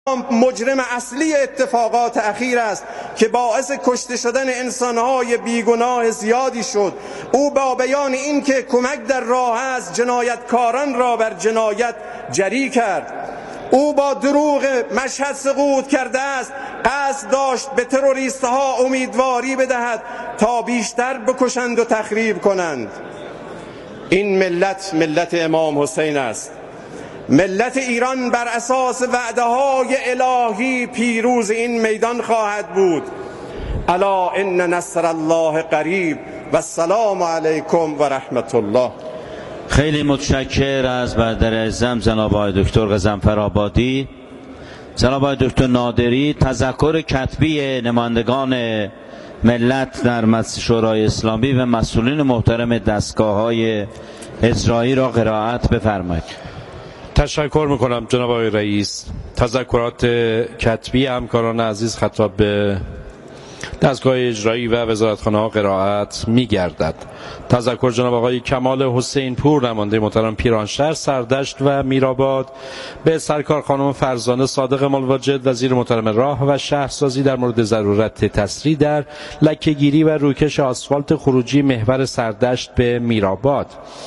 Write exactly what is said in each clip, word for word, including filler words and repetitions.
مجرم اصلی اتفاقات اخیر است که باعث کشته شدن انسانهای بیگناه زیادی شد. او با بیان این که کمک در راه است جنایتکاران را بر جنایت جری کرد. او با دروغ مشهد سقوط کرده است، قصد داشت به تروریستها امیدواری بدهد تا بیشتر بکشند و تخریب کنند. این ملت ملت امام حسین است. ملت ایران بر اساس وعده های الهی پیروز این میدان خواهد بود. الا ان نصر الله قریب و السلام علیکم و رحمت الله. خیلی متشکر از برادر اعظم جناب آقای دکتر غضنفرآبادی. جناب آقای دکتر نادری تذکر کتبی نمایندگان ملت در مجلس شورای اسلامی و مسئولین محترم دستگاه‌های اجرایی را قرائت بفرمایید. تشکر میکنم جناب آقای رئیس. تذکرات کتبی همکاران عزیز خطاب به دستگاه اجرایی و وزارتخانه ها قرائت میگردد. تذکر جناب آقای کمال حسین پور نماینده محترم پیرانشهر، سردشت و میرآباد به سرکار خانم فرزانه صادق ملواجد وزیر محترم راه و شهرسازی در مورد ضرورت تسریع در لکه‌گیری و روکش آسفالت خروجی محور سردشت به میرآباد.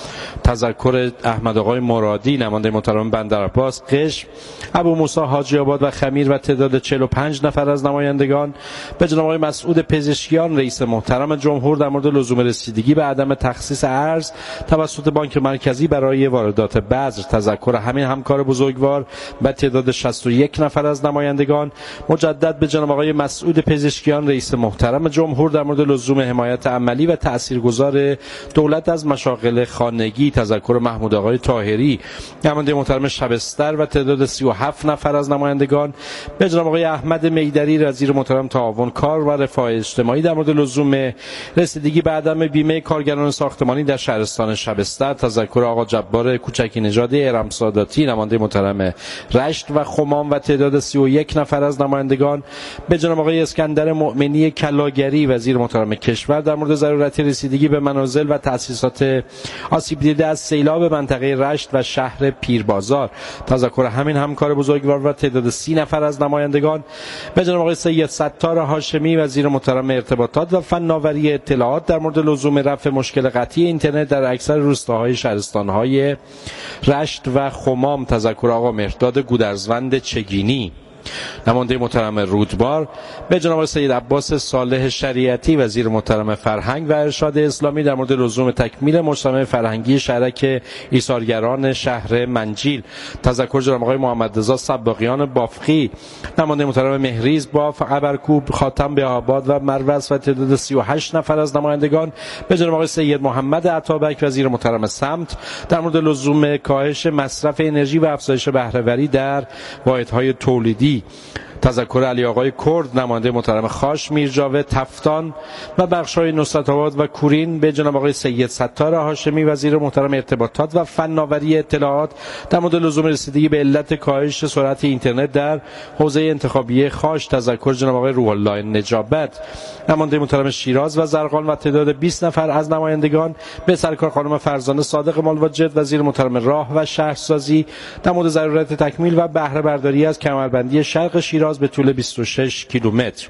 تذکر احمد آقای مرادی نماینده محترم بندرعباس، قشم، ابو موسی حاجی آباد و خمیر و تعداد چهل و پنج نفر از نمایندگان به جناب آقای مسعود پزشکیان رئیس محترم جمهور در مورد لزوم رسیدگی به عدم تخصیص ارز توسط بانک مرکزی برای واردات بذر. تذکر همین همکار بزرگوار به تعداد شصت و یک نفر از نمایندگان مجدد به جناب آقای مسعود پزشکیان رئیس محترم جمهور در مورد لزوم حمایت عملی و تاثیرگذار دولت از مشاغل خانگی. تذکر محمود آقای طاهری نماینده محترم شبستر و تعداد سی و هفت نفر از نمایندگان به جناب آقای احمد میدری وزیر محترم تعاون کار و رفاه اجتماعی در مورد لزوم رسیدگی به عدم بیمه کارگران ساختمانی در شهرستان شبستر. تذکر آقا جبار کوچکی نژاد ارم ساداتی نماینده محترم رشت و خمام و تعداد سی و یک نفر از نمایندگان به جناب آقای اسکندر مؤمنی کلاگری وزیر محترم کشور در مورد ضرورت رسیدگی به منازل و تأسیسات آسیب دیده از سیلاب منطقه رشت و شهر پیربازار. تذکر همین همکار بزرگوار و تعداد سی نفر از نمایندگان به جناب آقای سید ستار هاشمی وزیر محترم ارتباطات و فناوری اطلاعات در مورد لزوم رفع مشکل قطعی اینترنت در اکثر روستاهای شهرستان‌های رشت و خمام. تذکر آقا مهرداد گودرزوند چگینی نماینده محترم رودبار به جناب سید عباس صالح شریعتی وزیر محترم فرهنگ و ارشاد اسلامی در مورد لزوم تکمیل مجتمع فرهنگی شهرک ایثارگران شهر منجیل. تذکر جناب آقای محمد رضا سباقیان بافقی نماینده محترم مهریز باف ابرکوب خاتم به آباد و مروز و تعداد سی و هشت نفر از نمایندگان به جناب آقای سید محمد عطابک وزیر محترم سمت در مورد لزوم کاهش مصرف انرژی و افزایش بهره‌وری در واحدهای تولیدی. تذکر علی آقای کرد نماینده محترم خاش میرجاوه تفتان و بخش‌های نصرت آباد و کورین به جناب آقای سید ستار هاشمی وزیر محترم ارتباطات و فناوری اطلاعات در مورد لزوم رسیدگی به علت کاهش سرعت اینترنت در حوزه انتخابی خاش. تذکر جناب آقای روح الله نجابت نماینده محترم شیراز و زرقان و تعداد بیست نفر از نمایندگان به سرکار خانم فرزانه صادق ملواجد وزیر محترم راه و شهرسازی در مورد ضرورت تکمیل و بهره برداری از کمربندی شرق شیراز به طول بیست و شش کیلومتر.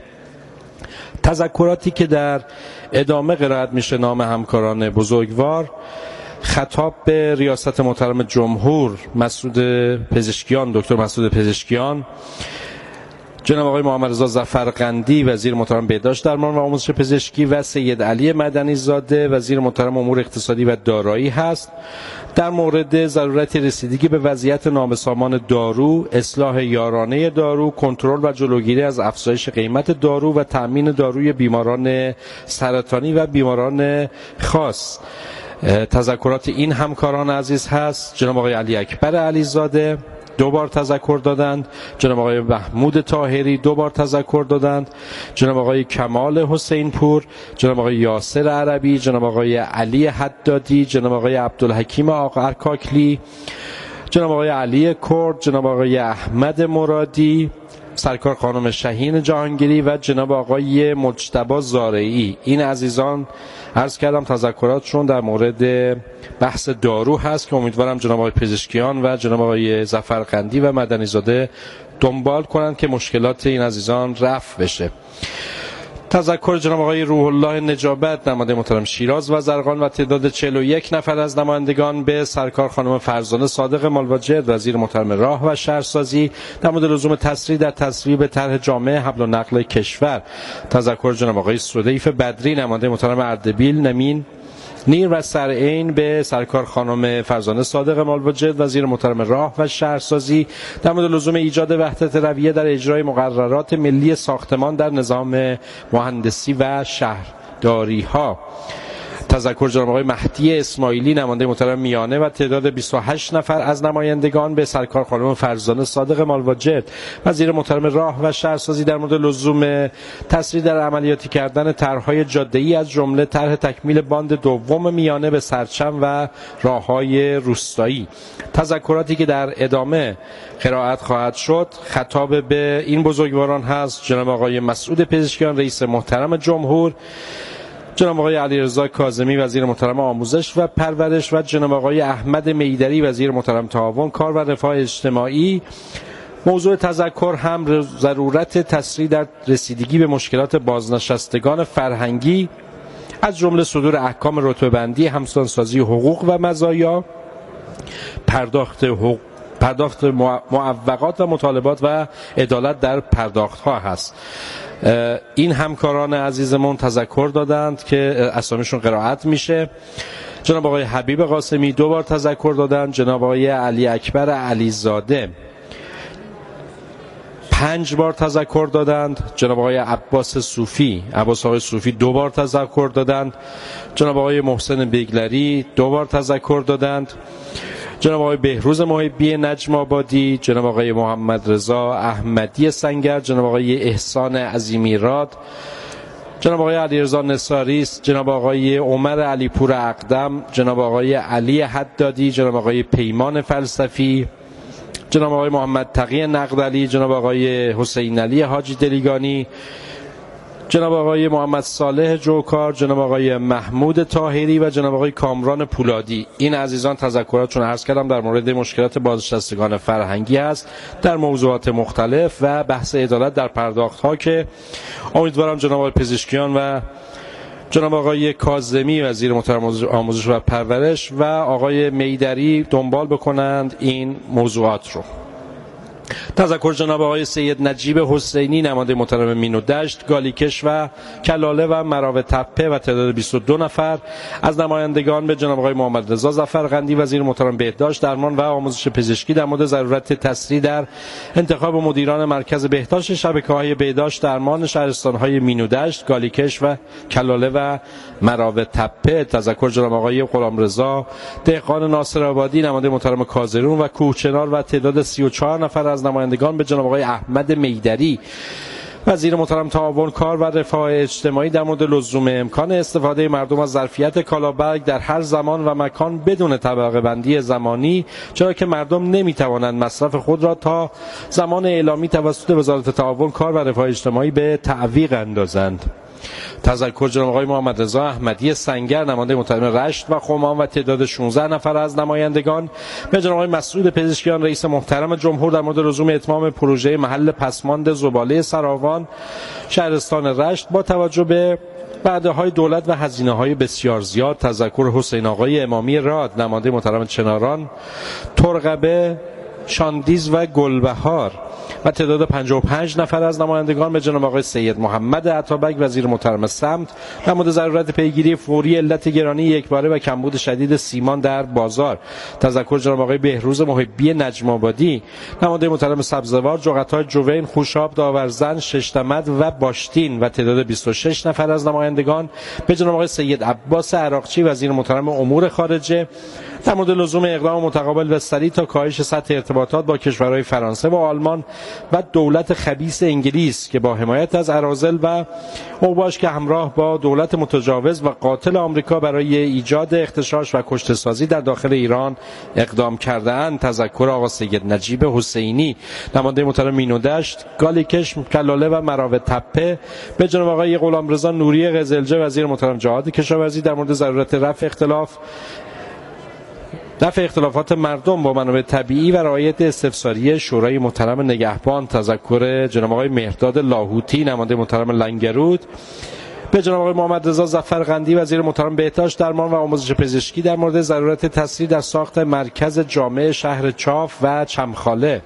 تذکراتی که در ادامه قرائت میشه نام همکاران بزرگوار. خطاب به ریاست محترم جمهور مسعود پزشکیان دکتر مسعود پزشکیان، جناب آقای محمد رضا ظفرقندی وزیر محترم بهداشت درمان و آموزش پزشکی و سید علی مدنی زاده وزیر محترم امور اقتصادی و دارایی هست در مورد ضرورت رسیدگی به وضعیت نابسامان دارو، اصلاح یارانه دارو، کنترل و جلوگیری از افزایش قیمت دارو و تأمین داروی بیماران سرطانی و بیماران خاص. تذکرات این همکاران عزیز هست. جناب آقای علی اکبر علیزاده دو بار تذکر دادند، جناب آقای محمود طاهری دو بار تذکر دادند، جناب آقای کمال حسین پور، جناب آقای یاسر عربی، جناب آقای علی حدادی، جناب آقای عبدالحکیم ارکاکلی، جناب آقای علی کرد، جناب آقای احمد مرادی، سرکار خانم شهین جهانگیری و جناب آقای مجتبی زارعی. این عزیزان عرض کردم تذکراتشون در مورد بحث دارو هست که امیدوارم جناب آقای پزشکیان و جناب آقای ظفرقندی و مدنی زاده دنبال کنند که مشکلات این عزیزان رفع بشه. تذکر جناب آقای روح الله نجابت نماینده محترم شیراز و زرقان و تعداد چهل و یک نفر از نمایندگان به سرکار خانم فرزانه صادق مالواجد وزیر محترم راه و شهرسازی در مورد لزوم تسریع در تصویب طرح جامع حمل و نقل کشور. تذکر جناب آقای سدیف بدری نماینده محترم اردبیل نمین نیر و سرعین به سرکار خانم فرزانه صادق مالواجد وزیر محترم راه و شهرسازی در مورد لزوم ایجاد وحدت رویه در اجرای مقررات ملی ساختمان در نظام مهندسی و شهرداری ها. تذکر جناب آقای مهدی اسماعیلی نماینده محترم میانه و تعداد بیست و هشت نفر از نمایندگان به سرکار خانم فرزانه صادق مالواجد وزیر محترم راه و شهرسازی در مورد لزوم تسریع در عملیاتی کردن طرح‌های جاده‌ای از جمله طرح تکمیل باند دوم میانه به سرچم و راه‌های روستایی. تذکراتی که در ادامه قرائت خواهد شد خطاب به این بزرگواران هست: جناب آقای مسعود پزشکیان رئیس محترم جمهور، جناب آقای علیرضا کاظمی وزیر محترم آموزش و پرورش و جناب آقای احمد میدری وزیر محترم تعاون کار و رفاه اجتماعی. موضوع تذکر هم ضرورت تسریع در رسیدگی به مشکلات بازنشستگان فرهنگی از جمله صدور احکام رتبه‌بندی، همسانسازی حقوق و مزایا، پرداخت حقوق پرداخت معوقات و مطالبات و عدالت در پرداخت ها هست. این همکاران عزیزمون تذکر دادند که اسامیشون قرائت میشه. جناب آقای حبیب قاسمی دو بار تذکر دادند. جناب آقای علی اکبر علیزاده پنج بار تذکر دادند. جناب آقای عباس صوفی عباس آقای صوفی دو بار تذکر دادند. جناب آقای محسن بیگلری دو بار تذکر دادند. جناب آقای بهروز محبی نجم آبادی، جناب آقای محمد رضا احمدی سنگر، جناب آقای احسان عظیمی راد، جناب آقای علیرضا نصاری، جناب آقای عمر علیپور اقدم، جناب آقای علی حدادی، جناب آقای پیمان فلسفی، جناب آقای محمد تقی نقدعلی، جناب آقای حسین علی حاجی دلیگانی، جناب آقای محمد صالح جوکار، جناب آقای محمود طاهری و جناب آقای کامران پولادی. این عزیزان تذکراتشون عرض کردم در مورد مشکلات بازنشستگان فرهنگی است در موضوعات مختلف و بحث عدالت در پرداخت ها که امیدوارم جناب آقای پزشکیان و جناب آقای کاظمی وزیر محترم آموزش و پرورش و آقای میدری دنبال بکنند این موضوعات رو. تذکر جناب آقای سید نجیب حسینی نماینده محترم مین و دشت، گالیکش و کلاله و مراو تپه و تعداد بیست و دو نفر از نمایندگان به جناب آقای محمد رضا ظفرقندی وزیر محترم بهداشت درمان و آموزش پزشکی در مورد ضرورت تسریع در انتخاب مدیران مرکز بهداشت شبکه‌های بهداشت درمان شهرستان‌های مین و دشت، گالیکش و کلاله و مراو تپه. تذکر جناب آقای غلامرضا دهقان ناصرآبادی نماینده محترم کازرون و کوهچنار و تعداد سی و چهار نفر از نمایندگان به جناب آقای احمد میدری وزیر محترم تعاون کار و رفاه اجتماعی در مورد لزوم امکان استفاده مردم از ظرفیت کالابرگ در هر زمان و مکان بدون طبقه بندی زمانی، چرا که مردم نمیتوانند مصرف خود را تا زمان اعلامی توسط وزارت تعاون کار و رفاه اجتماعی به تعویق اندازند. تذکر جناب آقای محمد رضا احمدی سنگر نماینده محترم رشت و خمان و تعداد شانزده نفر از نمایندگان به جناب آقای مسعود پزشکیان رئیس محترم جمهور در مورد لزوم اتمام پروژه محل پسماند زباله سراوان شهرستان رشت با توجه به وعده‌های دولت و هزینه‌های بسیار زیاد. تذکر حسین آقای امامی راد نماینده محترم چناران، ترقبه، شاندیز و گلبهار و تعداد پنجاه و پنج نفر از نمایندگان به جناب آقای سید محمد عطابک وزیر محترم سمت در مورد ضرورت پیگیری فوری علت گرانی یکباره و کمبود شدید سیمان در بازار. تذکر جناب آقای بهروز محبی نجم آبادی نماینده محترم سبزوار، جغتای جوین، خوشاب، داورزن، ششتمد و باشتین و تعداد بیست و شش نفر از نمایندگان به جناب آقای سید عباس عراقچی وزیر محترم امور خارجه در مورد لزوم اقدام متقابل و سریع تا کاهش سطح ارتباطات با کشورهای فرانسه و آلمان و دولت خبیث انگلیس که با حمایت از اراذل و اوباش که همراه با دولت متجاوز و قاتل آمریکا برای ایجاد اغتشاش و کشته‌سازی در داخل ایران اقدام کرده‌اند. تذکر آقا سید نجیب حسینی نماینده محترم مین و دشت، گالیکش، کلاله و مراو تپه به جناب آقای غلامرضا نوری قزلجه وزیر محترم جهاد کشاورزی در مورد ضرورت رفع اختلاف رفع اختلافات مردم با منابع طبیعی و رعایت استفساری شورای محترم نگهبان. تذکر جناب آقای مهرداد لاهوتی نماینده محترم لنگرود به جناب آقای محمد رضا ظفرقندی وزیر محترم بهداشت درمان و آموزش پزشکی در مورد ضرورت تسریع در ساخت مرکز جامع شهر چاف و چمخاله.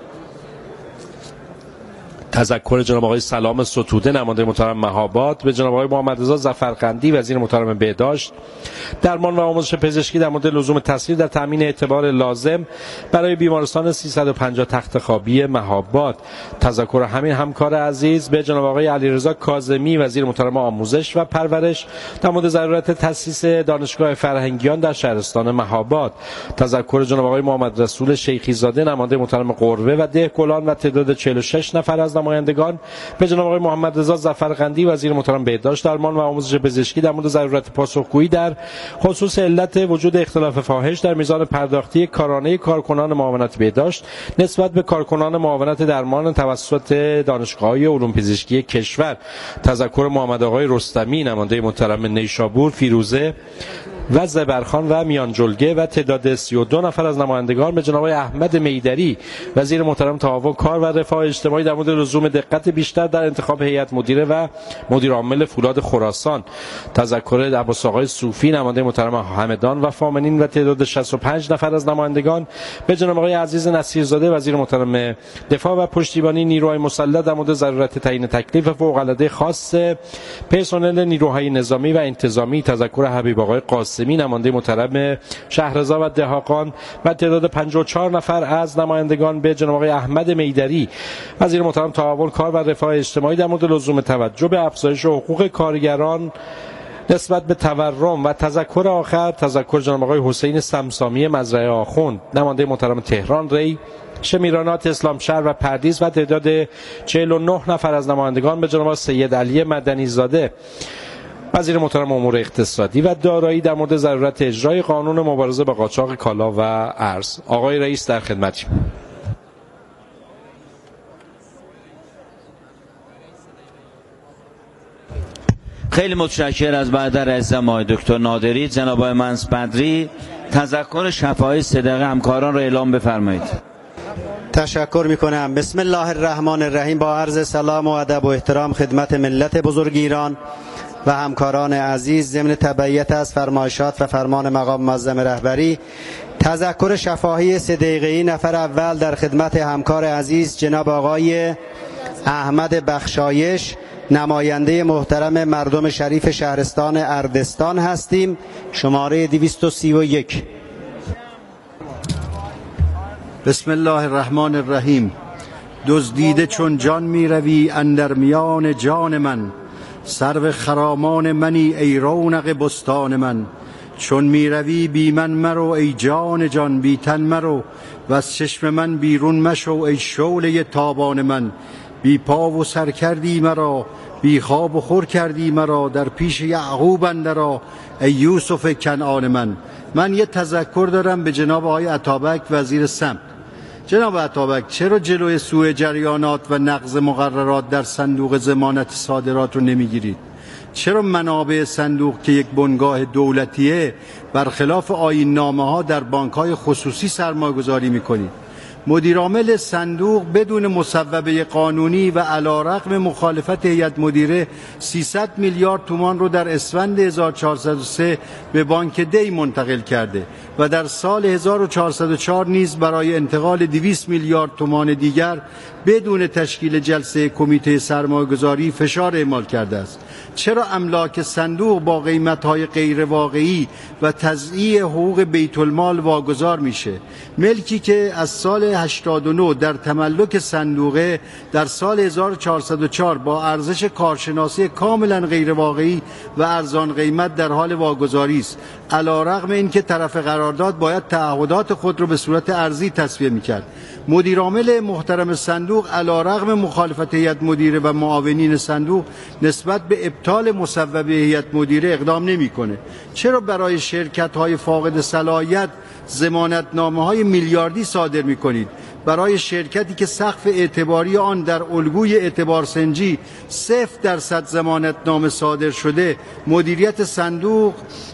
تذکر جناب آقای سلام ستوده نماینده محترم مهاباد به جناب آقای محمد رضا ظفرقندی وزیر محترم بهداشت درمان و آموزش پزشکی در مورد لزوم تسریع در تامین اعتبار لازم برای بیمارستان سیصد و پنجاه تخت خوابی مهاباد. تذکر همین همکار عزیز به جناب آقای علیرضا کاظمی وزیر محترم آموزش و پرورش در مورد ضرورت تأسیس دانشگاه فرهنگیان در شهرستان مهاباد. تذکر جناب آقای محمد رسول شیخی زاده نماینده محترم قروه و دهقلان و تعداد چهل و شش نفر از نمایندگان به جناب آقای محمد رضا ظفرقندی وزیر محترم بهداشت درمان و آموزش پزشکی در مورد ضرورت پاسخگویی در خصوص علت وجود اختلاف فاحش در میزان پرداختی کارانه کارکنان معاونت بهداشت نسبت به کارکنان معاونت درمان توسط دانشگاه‌های علوم پزشکی کشور. تذکر محمد آقای رستمی نماینده محترم نیشابور، فیروزه و زبرخان و میانجلگه و تعداد سی و دو نفر از نمایندگان به جناب احمد میدری وزیر محترم تعاون کار و رفاه اجتماعی در مورد لزوم دقت بیشتر در انتخاب هیئت مدیره و مدیر عامل فولاد خراسان. تذکر عباس آقای صوفی نماینده محترم همدان و فامنین و تعداد شصت و پنج نفر از نمایندگان به جناب آقای عزیز نصیرزاده وزیر محترم دفاع و پشتیبانی نیروهای مسلح در مورد ضرورت تعیین تکلیف فوق العاده خاص پرسنل نیروهای نظامی و انتظامی. تذکر حبیب آقای قاسمی نماینده محترم شهرضا و دهاقان و تعداد پنجاه و چهار نفر از نمایندگان به جناب آقای احمد میدری وزیر محترم تعاون کار و رفاه اجتماعی در مورد لزوم توجه به افزایش حقوق کارگران نسبت به تورم. و تذکر آخر تذکر جناب آقای حسین سمسامی مزرعه آخوند نماینده محترم تهران ری، شمیرانات اسلام شهر و پردیس و تعداد چهل و نه نفر از نمایندگان به جناب سید علی مدنی زاده وزیر محترم امور اقتصادی و دارایی در مورد ضرورت اجرای قانون مبارزه با قاچاق کالا و ارز. آقای رئیس در خدمتیم. خیلی متشکر از برادر عزیزم آقای دکتر نادری. جناب آقای منص بدری تذکر شفاهی صدقه همکاران را اعلام بفرمایید. تشکر میکنم. بسم الله الرحمن الرحیم. با عرض سلام و ادب و احترام خدمت ملت بزرگ ایران و همکاران عزیز، ضمن تبعیت از فرمایشات و فرمان مقام معظم رهبری، تذکر شفاهی سه دقیقه‌ای نفر اول در خدمت همکار عزیز جناب آقای احمد بخشایش نماینده محترم مردم شریف شهرستان اردستان هستیم. شماره دویست و سی و یک. بسم الله الرحمن الرحیم. دزدیده چون جان می روی اندر میان جان من، سرو خرامان منی ای رونق بستان من. چون می روی بی من مرو ای جان جان بی تن مرو، و از چشم من بیرون مشو ای شعله تابان من. بی پا و سر کردی مرا، بی خواب و خور کردی مرا، در پیش یعقوب اندرا ای یوسف کنعان من. من یه تذکر دارم به جناب آقای عطابک وزیر سمت. جناب عطابک، چرا جلوی سوء جریانات و نقض مقررات در صندوق ضمانت صادرات رو نمیگیرید؟ چرا منابع صندوق که یک بنگاه دولتیه برخلاف آیین نامه ها در بانک های خصوصی سرمایه گذاری میکنید؟ مدیرعامل صندوق بدون مصوبه قانونی و علیرغم مخالفت هیئت مدیره سیصد میلیارد تومان رو در اسفند هزار و چهارصد و سه به بانک دی منتقل کرده و در سال هزار و چهارصد و چهار نیز برای انتقال دویست میلیارد تومان دیگر بدون تشکیل جلسه کمیته سرمایه‌گذاری فشار اعمال کرده است. چرا املاک صندوق با قیمت‌های غیر واقعی و تضییع حقوق بیت المال واگذار میشه؟ ملکی که از سال هشتاد و نه در تملک صندوقه در سال هزار و چهارصد و چهار با ارزش کارشناسی کاملا غیر واقعی و ارزان قیمت در حال واگذاری است، علیرغم اینکه طرف قرارداد باید تعهدات خود را به صورت ارزی تصویه میکرد. مدیرعامل محترم صندوق علیرغم مخالفت هیئت مدیره و معاونین صندوق نسبت به ابطال مصوبه هیئت مدیره اقدام نمیکنه. چرا برای شرکت‌های فاقد صلاحیت ضمانتنامه‌های میلیاردی صادر می‌کنید؟ برای شرکتی که سقف اعتباری آن در الگوی اعتبارسنجی صفر درصد ضمانتنامه صادر شده، مدیریت صندوق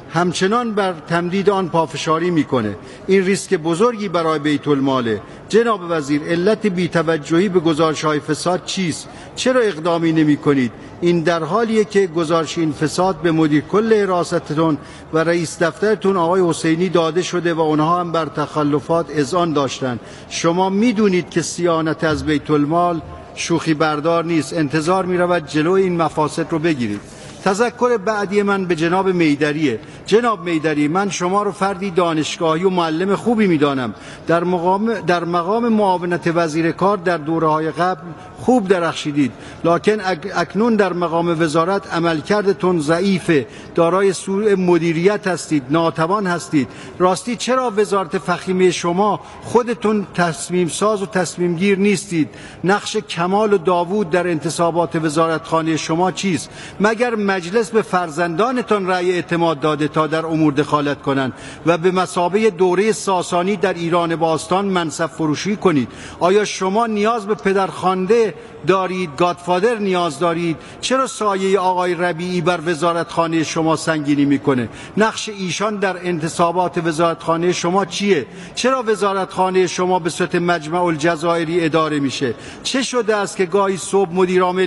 همچنان بر تمدید آن پافشاری میکنه. این ریسک بزرگی برای بیت الماله. جناب وزیر، علت بی‌توجهی به گزارش‌های فساد چیست؟ چرا اقدامی نمی‌کنید؟ این در حالیه که گزارش این فساد به مدیر کل حراستتون و رئیس دفترتون آقای حسینی داده شده و اونها هم بر تخلفات اذعان داشتن. شما میدونید که صیانت از بیت المال شوخی بردار نیست. انتظار می‌رود جلوی این مفاسد رو بگیرید. تذکر بعدی من به جناب میدریه. جناب میدری، من شما رو فردی دانشگاهی و معلم خوبی میدانم. در مقام در مقام معاونت وزیر کار در دوره‌های قبل خوب درخشیدید، لکن اکنون در مقام وزارت عملکردتون ضعیفه. دارای سوء مدیریت هستید، ناتوان هستید. راستی چرا وزارت فخیمه شما خودتون تصمیم ساز و تصمیم گیر نیستید؟ نقش کمال و داوود در انتصابات وزارتخانه شما چیست؟ مگر مجلس به فرزندانتان رأی اعتماد داده تا در امور دخالت کنند و به مثابه دوره ساسانی در ایران باستان منصب فروشی کنید؟ آیا شما نیاز به پدرخوانده دارید؟ گادفادر نیاز دارید؟ چرا سایه آقای ربیعی بر وزارتخانه شما سنگینی میکنه؟ نقش ایشان در انتصابات وزارتخانه شما چیه؟ چرا وزارتخانه شما به صورت مجمع الجزایری اداره میشه؟ چه شده است که گاهی صبح مدیر عامل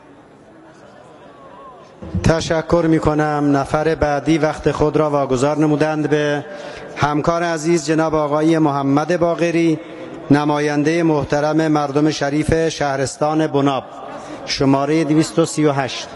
تشکر می کنم. نفر بعدی وقت خود را واگذار نمودند به همکار عزیز جناب آقای محمد باقری، نماینده محترم مردم شریف شهرستان بناب، شماره دویست و سی و هشت.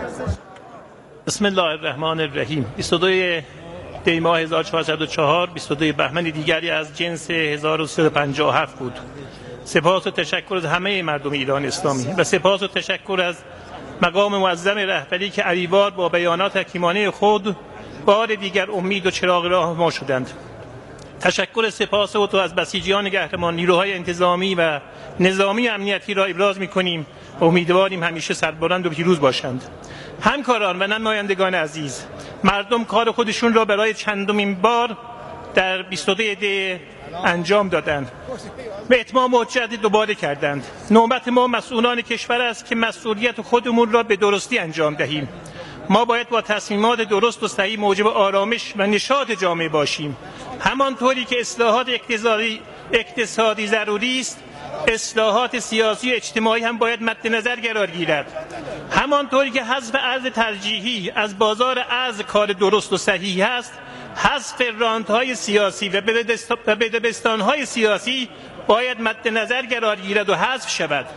بسم الله الرحمن الرحیم. بیست و دو دی ماه هزار و چهارصد و چهار، بیست و دو بهمن دیگری از جنس هزار و سیصد و پنجاه و هفت بود. سپاس و تشکر از همه مردم ایران اسلامی و سپاس و تشکر از مقام معظم رهبری که علیوار با بیانات حکیمانه خود بار دیگر امید و چراغ راه ما شدند. تشکر سپاس و تو از بسیجیان قهرمان نیروهای انتظامی و نظامی امنیتی را ابراز می‌کنیم و امیدواریم همیشه سربلند و پیروز باشند. همکاران و نمایندگان عزیز، مردم کار خودشون را برای چندمین بار در بیست و دو دی انجام دادند و اتمام حجت دوباره کردند. نوبت ما مسئولان کشور است که مسئولیت خودمون را به درستی انجام دهیم. ما باید با تصمیمات درست و صحیح موجب آرامش و نشاط جامعه باشیم. همانطوری که اصلاحات اقتصادی اقتصادی ضروری است، اصلاحات سیاسی و اجتماعی هم باید مد نظر قرار گیرد. همانطوری که حذف ارز ترجیحی از بازار ارز کار درست و صحیح است، حذف رانت‌های سیاسی و بدبستان‌های سیاسی باید مد نظر قرار گیرد و حذف شود.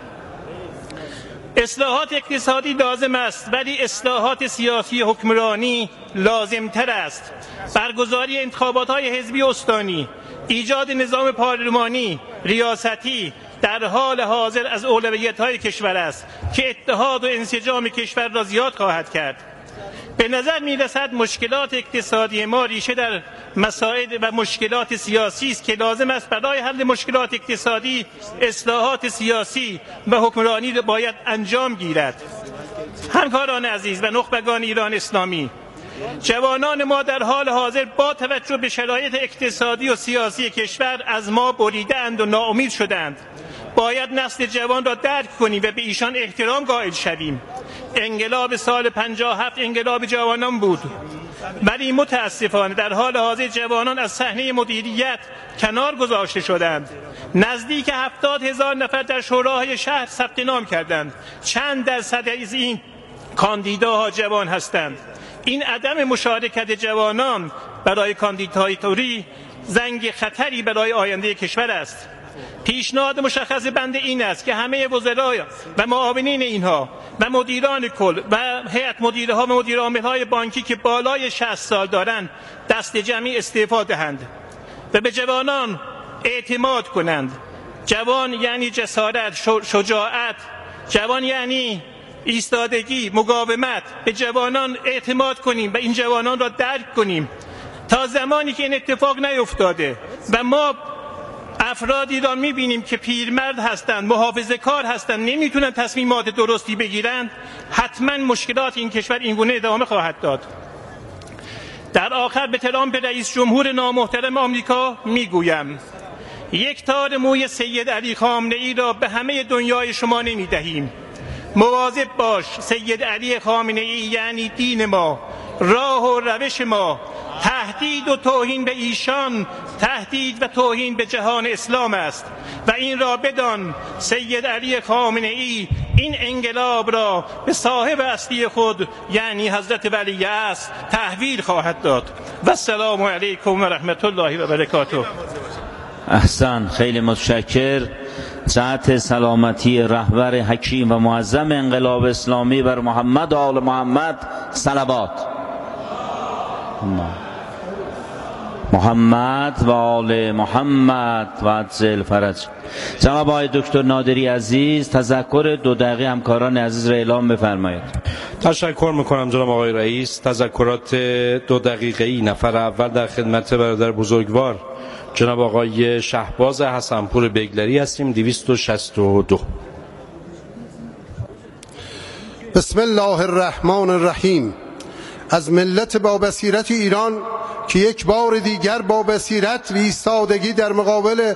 اصلاحات اقتصادی لازم است، ولی اصلاحات سیاسی حکمرانی لازمتر است. برگزاری انتخابات‌های حزبی استانی، ایجاد نظام پارلمانی ریاستی در حال حاضر از اولویت‌های کشور است که اتحاد و انسجام کشور را زیاد خواهد کرد. به نظر می رسد مشکلات اقتصادی ما ریشه در مسائل و مشکلات سیاسی است که لازم است برای حل مشکلات اقتصادی اصلاحات سیاسی و حکمرانی را باید انجام گیرد. همکاران عزیز و نخبگان ایران اسلامی، جوانان ما در حال حاضر با توجه به شرایط اقتصادی و سیاسی کشور از ما بریده‌اند و ناامید شدند. باید نسل جوان را درک کنیم و به ایشان احترام قائل شویم. انقلاب سال پنجاه و هفت انقلاب جوانان بود، ولی متاسفانه در حال حاضر جوانان از صحنه مدیریت کنار گذاشته شدند. نزدیک هفتاد هزار نفر در شوراهای شهر ثبت نام کردند. چند درصد از این کاندیداها جوان هستند؟ این عدم مشارکت جوانان برای کاندیداتوری زنگ خطری برای آینده کشور است. پیشنهاد مشخص بنده این است که همه وزرای و معاونین اینها و مدیران کل و هیئت مدیرها و مدیر عامل‌های بانکی که بالای شصت سال دارند دست جمعی استعفا دهند و به جوانان اعتماد کنند. جوان یعنی جسارت، شجاعت، جوان یعنی ایستادگی، مقاومت. به جوانان اعتماد کنیم و این جوانان را درک کنیم. تا زمانی که این اتفاق نیفتاده و ما افرادی را می‌بینیم که پیرمرد هستند، محافظه‌کار هستند، نمیتونن تصمیمات درستی بگیرند، حتما مشکلات این کشور اینگونه ادامه خواهد داد. در آخر به ترامپ رئیس جمهور نامحترم آمریکا میگویم یک تار موی سید علی خامنه‌ای را به همه دنیای شما نمیدهیم. مواظب باش، سید علی خامنه‌ای یعنی دین ما، راه و روش ما، تهدید و توهین به ایشان تهدید و توهین به جهان اسلام است و این را بدان سید علی خامنه ای این انقلاب را به صاحب اصلی خود یعنی حضرت ولی است تحویل خواهد داد. و السلام علیکم و رحمت الله و برکاته. احسن، خیلی متشکر. صحت سلامتی رهبر حکیم و معظم انقلاب اسلامی بر محمد و آل محمد صلوات. محمد و آل محمد و عجل فرج. جناب آقای دکتر نادری عزیز تذکر دو دقیقه همکاران عزیز را اعلام بفرمایید. تشکر میکنم جناب آقای رئیس. تذکرات دو دقیقه‌ای. نفر اول در خدمت برادر بزرگوار جناب آقای شهباز حسنپور بیگلری هستیم. دویست و شصت و دو. بسم الله الرحمن الرحیم. از ملت با بصیرت ایران که یک بار دیگر با بصیرت و ایستادگی در مقابل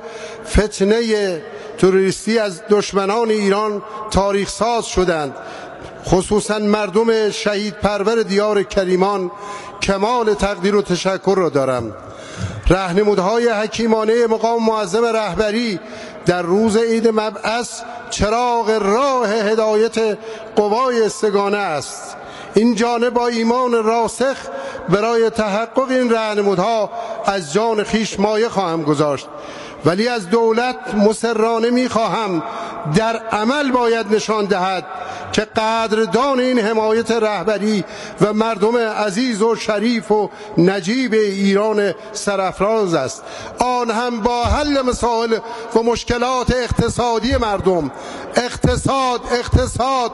فتنه تروریستی از دشمنان ایران تاریخ ساز شدند، خصوصا مردم شهید پرور دیار کریمان، کمال تقدیر و تشکر را دارم. راهنمودهای حکیمانه مقام معظم رهبری در روز عید مبعث چراغ راه هدایت قوای سگانه است. این جانب با ایمان راسخ برای تحقق این راهنمودها از جان خیش مایه خواهم گذاشت، ولی از دولت مصرانه میخواهم در عمل باید نشان دهد که قدردان این حمایت رهبری و مردم عزیز و شریف و نجیب ایران سرافراز است، آن هم با حل مسائل و مشکلات اقتصادی مردم. اقتصاد اقتصاد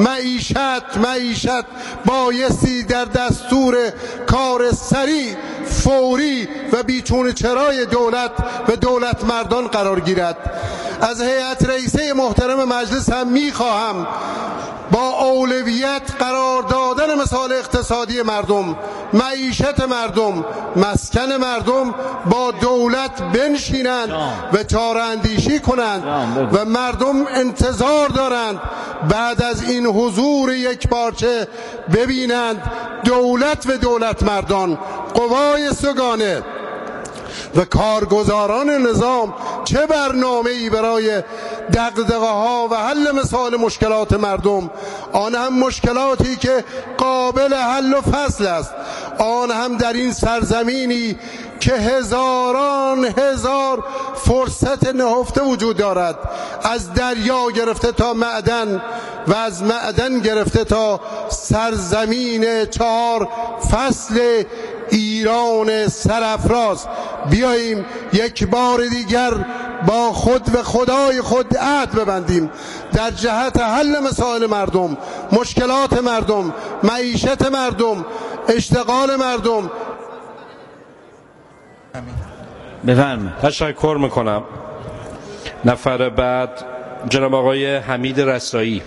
معیشت معیشت بایستی در دستور کار سریع، فوری و بیچون چرای دولت و دولت مردان قرار گیرد. از هیئت رئیسه محترم مجلس هم میخواهم با اولویت قرار دادن مسائل اقتصادی مردم، معیشت مردم، مسکن مردم با دولت بنشینند و چاره اندیشی کنند و مردم انتظار دارند بعد از این حضور یک پارچه ببینند دولت و دولت مردان، قوای سگانه و کارگزاران نظام چه برنامه‌ای برای دغدغه ها و حل مسائل مشکلات مردم، آن هم مشکلاتی که قابل حل و فصل است، آن هم در این سرزمینی که هزاران هزار فرصت نهفته وجود دارد، از دریا گرفته تا معدن و از معدن گرفته تا سرزمین چهار فصل ایران سرافراز. بیاییم یک بار دیگر با خود و خدای خود عهد ببندیم در جهت حل مسائل مردم، مشکلات مردم، معیشت مردم، اشتغال مردم. بفرمایید. تشکر میکنم. نفر بعد جناب آقای حمید رسایی.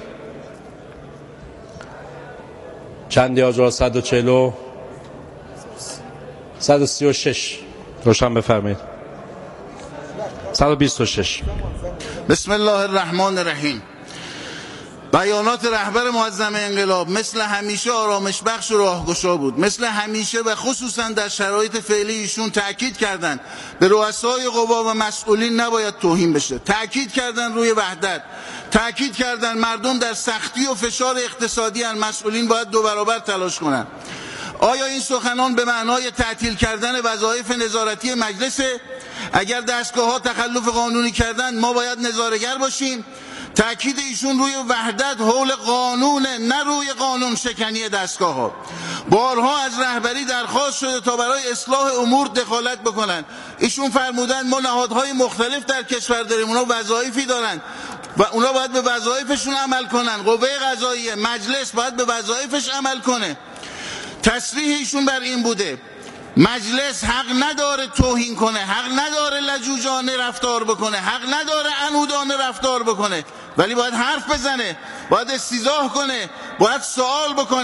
چندی آجا صد و چهل و صد و سی و شش روشن بفرمایید. صد و بیست و شش. بسم الله الرحمن الرحیم. بیانات رهبر معظم انقلاب مثل همیشه آرامش بخش و راهگشا بود. مثل همیشه و خصوصا در شرایط فعلی ایشون تأکید کردند به رؤسای قوا و مسئولین نباید توهین بشه. تأکید کردند روی وحدت. تأکید کردند مردم در سختی و فشار اقتصادی ان، مسئولین باید دو برابر تلاش کنند. آیا این سخنان به معنای تعطیل کردن وظایف نظارتی مجلس؟ اگر دستگاه ها تخلف قانونی کردند ما باید نظاره‌گر باشیم؟ تأکید ایشون روی وحدت حول قانونه، نه روی قانون شکنی دستگاه ها. بارها از رهبری درخواست شده تا برای اصلاح امور دخالت بکنن. ایشون فرمودن ما نهادهای مختلف در کشور داریم، اونا وظایفی دارن و اونا باید به وظایفشون عمل کنن. قوه قضاییه، مجلس باید به وظایفش عمل کنه. تصریح ایشون بر این بوده مجلس حق نداره توهین کنه، حق نداره لجوجانه رفتار بکنه، حق نداره عنودانه رفتار بکنه، ولی باید حرف بزنه، باید استیضاح کنه، باید سوال بکنه.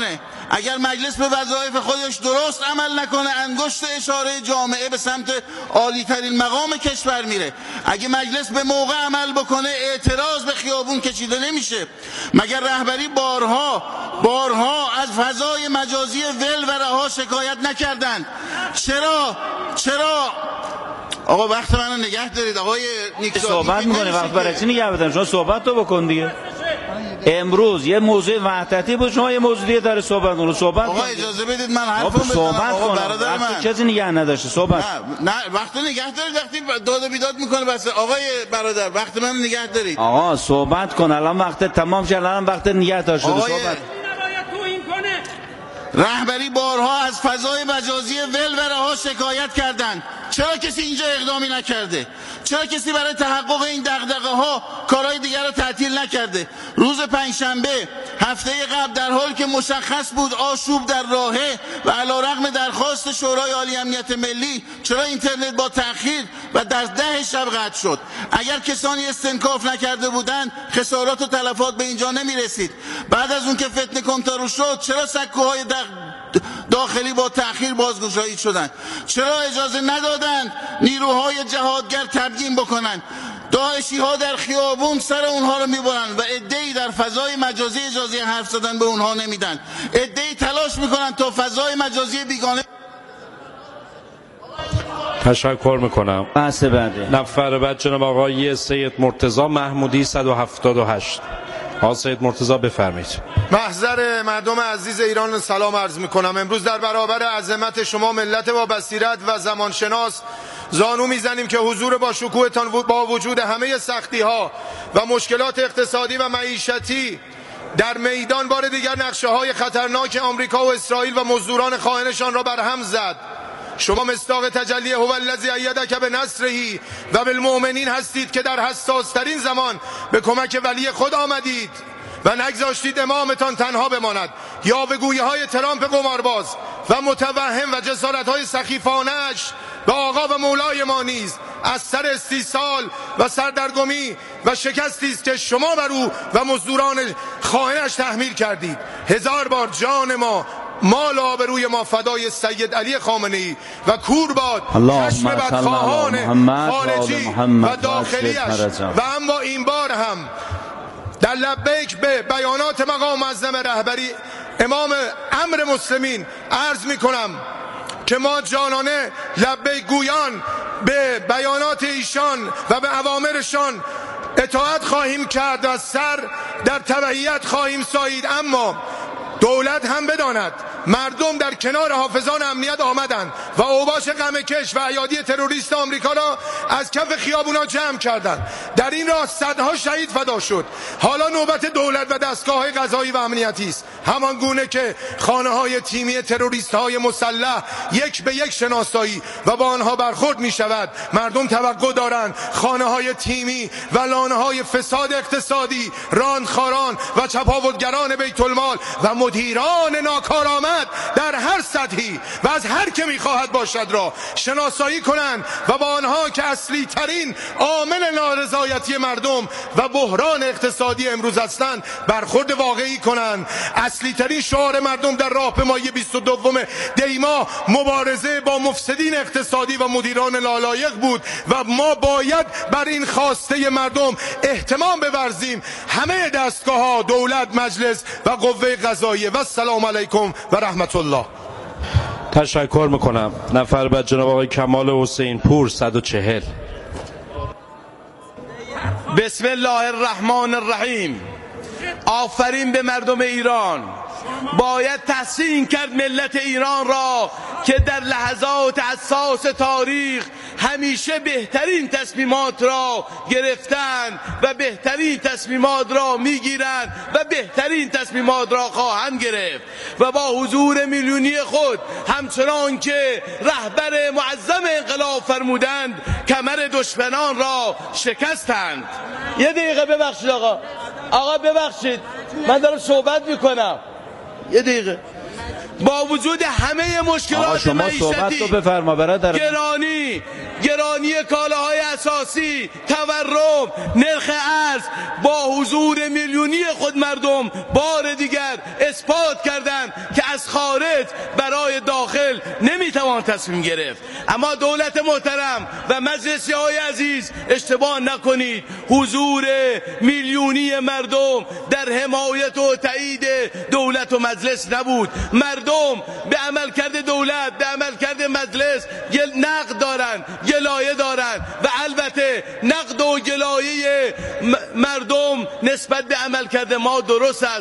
اگر مجلس به وظایف خودش درست عمل نکنه انگشت اشاره جامعه به سمت عالی ترین مقام کشور میره. اگه مجلس به موقع عمل بکنه اعتراض به خیابون کشیده نمیشه. مگر رهبری بارها بارها از فضای مجازی ول و رها شکایت نکردند؟ چرا چرا آقا وقت منو نگه دارید. آقای نیکزادی صحبت میکنه، وقت برای چی نگه بدن؟ شما صحبت تو بکن دیگه. امروز یه موضوع وحدتی بود، شما یه موضوعی داره صحبت کنید. صحبت آقا اجازه بدید من حرفم بزنم. صحبت آقا کنم. برادر من کسی نگه نداشته صحبت. نه نه وقت نگه دارید. وقتی داد و بیداد میکنه بس. آقای برادر وقت من نگه دارید. آقا صحبت کن، الان وقت تمام شد، الان وقت نگه داشت شده. صحبت رهبری بارها از فضای مجازی ول و رها شکایت کردند. چرا کسی اینجا اقدامی نکرده؟ چرا کسی برای تحقق این دغدغه ها کارهای دیگر رو تعطیل نکرده؟ روز پنجشنبه هفته قبل در حالی که مشخص بود آشوب در راهه و علیرغم درخواست شورای عالی امنیت ملی چرا اینترنت با تأخیر و در ده شب قطع شد؟ اگر کسانی استنکاف نکرده بودند خسارات و تلفات به اینجا نمی رسید. بعد از اون که فتنه کنترل شد چرا سکوهای داخلی با تأخیر بازگشایی شدند؟ چرا اجازه ندادند نیروهای جهادگر تبیین بکنند؟ داعشی ها در خیابون سر اونها رو میبرن و عده‌ای در فضای مجازی اجازه حرف زدن به اونها نمیدن. عده‌ای تلاش میکنن تا فضای مجازی بیگانه. تشکر میکنم. بحث بعدی. نفر بعد جناب آقای سید مرتضی محمودی صد و هفتاد و هشت. آقای سید مرتضی بفرمایید. محضر مردم عزیز ایران سلام عرض میکنم. امروز در برابر عظمت شما ملت با بصیرت و زمانشناس زانو میزنیم که حضور با شکوهتان با وجود همه سختی ها و مشکلات اقتصادی و معیشتی در میدان بار دیگر نقشه های خطرناک آمریکا و اسرائیل و مزدوران خائنشان را برهم زد. شما مصداق تجلی هو الذی ایدک بنصره و بالمؤمنین هستید که در حساس ترین زمان به کمک ولی خود آمدید و نگذاشتید امامتان تنها بماند. یاوه‌گویی های ترامپ قمارباز و متوهم و جسارت های سخیفانش به آقا و مولای ما نیز از سر استیصال و سردرگمی و شکستی است که شما بر او و مزدوران خائنش تحمیل کردید. هزار بار جان ما مال آبروی ما فدای سید علی خامنه‌ای و کورباد چشم بدخواهان خارجی و داخلیش. و اما این بار هم در لبیک به بیانات مقام معظم رهبری امام امر مسلمین عرض می کنم که ما جانانه لبیک گویان به بیانات ایشان و به اوامرشان اطاعت خواهیم کرد و سر در تبعیت خواهیم سایید. اما دولت هم بداند مردم در کنار حافظان امنیت آمدند و اوباش غمکش و ایادی تروریست آمریکا را از کف خیابونا جمع کردند. در این راه صدها شهید فدا شد. حالا نوبت دولت و دستگاه‌های قضایی و امنیتی است. همان گونه که خانه‌های تیمی تروریست‌های مسلح یک به یک شناسایی و با آنها برخورد می‌شود. مردم توقع دارند خانه‌های تیمی و لانه‌های فساد اقتصادی، راندخاران و چپاولگران بیت المال و مدیران ناکارآمد در هر سطحی و از هر که میخواهد باشد را شناسایی کنند و با آنها که اصلی ترین عامل نارضایتی مردم و بحران اقتصادی امروز هستند برخورد واقعی کنند. اصلی ترین شعار مردم در راهپیمایی بیست و دو دی ماه مبارزه با مفسدین اقتصادی و مدیران نالایق بود و ما باید بر این خواسته مردم اهتمام بورزیم. همه دستگاه ها، دولت، مجلس و قوه قضاییه. و السلام علیکم و رحمت الله. تشکر میکنم. نفر بعد جناب آقای کمال حسین پور صد و چهل. بسم الله الرحمن الرحیم. آفرین به مردم ایران. باید تحسین کرد ملت ایران را که در لحظات حساس تاریخ همیشه بهترین تصمیمات را گرفتن و بهترین تصمیمات را میگیرند و بهترین تصمیمات را خواهند گرفت و با حضور میلیونی خود همچنان که رهبر معظم انقلاب فرمودند کمر دشمنان را شکستند. یه دقیقه ببخشید آقا آقا ببخشید من دارم صحبت میکنم. یه دقیقه با وجود همه مشکلات شما صحبت معیشتی، رو بفرما برادر. گرانی گرانی کالاهای اساسی، تورم، نرخ ارز، با حضور میلیونی خود مردم بار دیگر اثبات کردند که از خارج برای داخل نمیتوان تصمیم گرفت. اما دولت محترم و مجلسی های عزیز، اشتباه نکنید، حضور میلیونی مردم در حمایت و تایید دولت و مجلس نبود. مردم به عملکرد دولت، به عملکرد مجلس نقد دارند، گلایه دارند و البته نقد و گلایه مردم نسبت به عملکرد ما درست است.